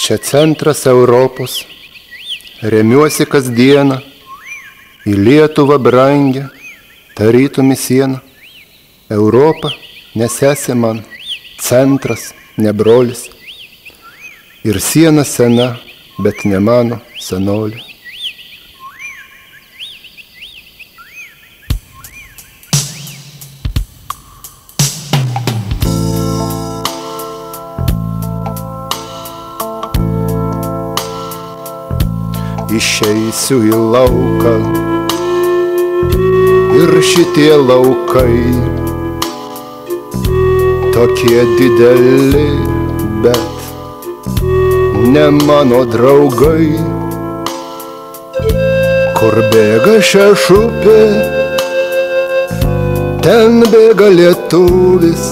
Čia centras Europos, remiuosi kasdieną, į Lietuvą brangę, tarytum į sieną. Europa, nes esi man centras, ne brolis, ir siena sena, bet ne mano senolė. Išeisiu į lauką ir šitie laukai tokie dideli, bet ne mano draugai. Kur bėga šešupė, ten bėga lietuvis,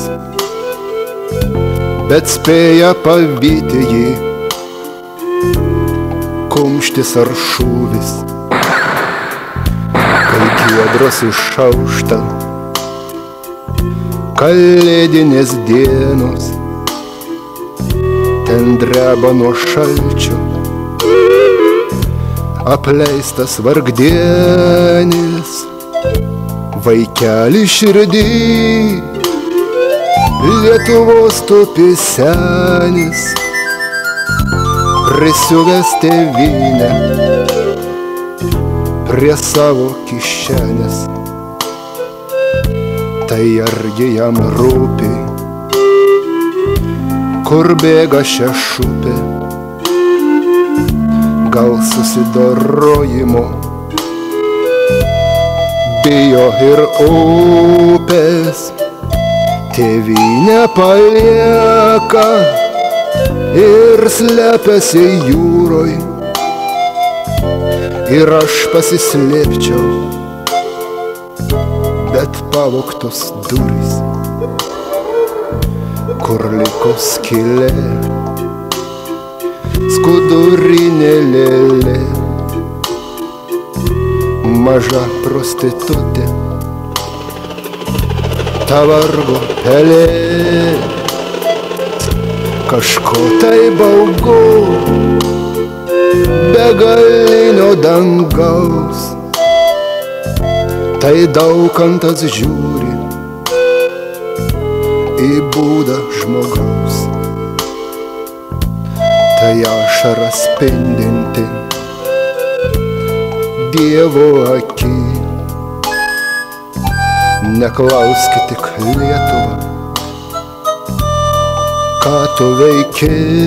bet spėja pavyti jį kumštis ar šūvis. Kai giedros išaušta kalėdinės dienos, ten dreba nuo šalčio apleistas vargdienis. Vaikeli širdį Lietuvos tupi senis, prisiuvęs tėvynę prie savo kišenės. Tai argi jam rūpi, kur bėga šešupė? Gal susidorojimo bijo ir upės, tėvynę palieka ir slepiasi jūroj. Ir aš pasislėpčiau, bet pavogtos durys, kur liko skylė, skudurinė lėlė, maža prostitutė, ta vargo pelė. Kažko tai baugu, begalinio dangaus, tai Daukantas žiūri į būdą žmogaus. Tai ašara spindinti Dievo akį. Neklauskit tik Lietuvą, ką tu veiki,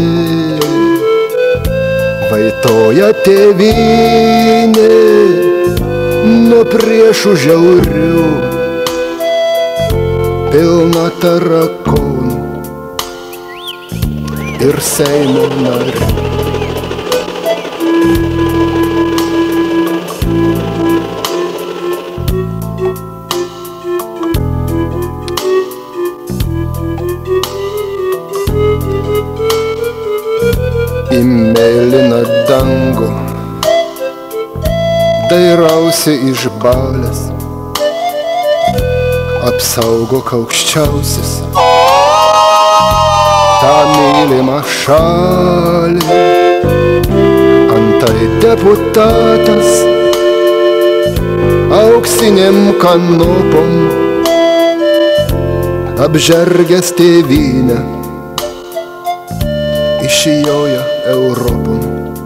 vaitoja tėvynė nuo priešų žiaurių, pilna tarakonų ir Seimo narių. Į mėlyną dangų dairausi išbalęs, apsaugok aukščiausias tą mylimą šalį. Antai deputatas auksinėm kanopom apžergęs tėvynę išjoja Europon.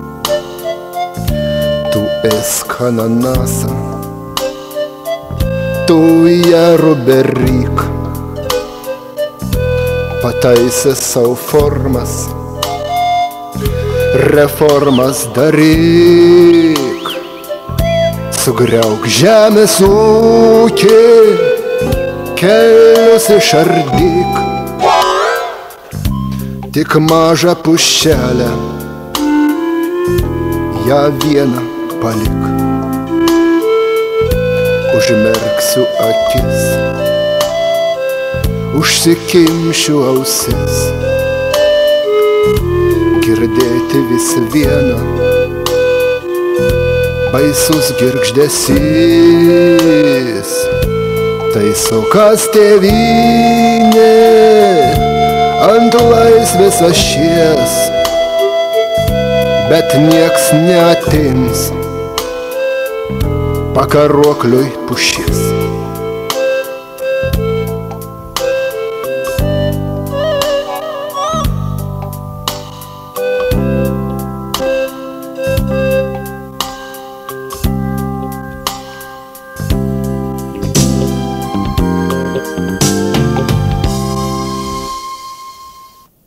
Tu ėsk ananasą, tu ją beryk, pataisęs savo formas, reformas daryk. Sugriauk žemės ūkį, kelius išardyk, tik mažą pušelę, ją vieną palik. Užmerksiu akis, užsikimšiu ausis, girdėti vis vieną baisus girgždesys. Tai sukas tėvynė ant laisvės ašies, bet nieks neatims pakarokliui pušies.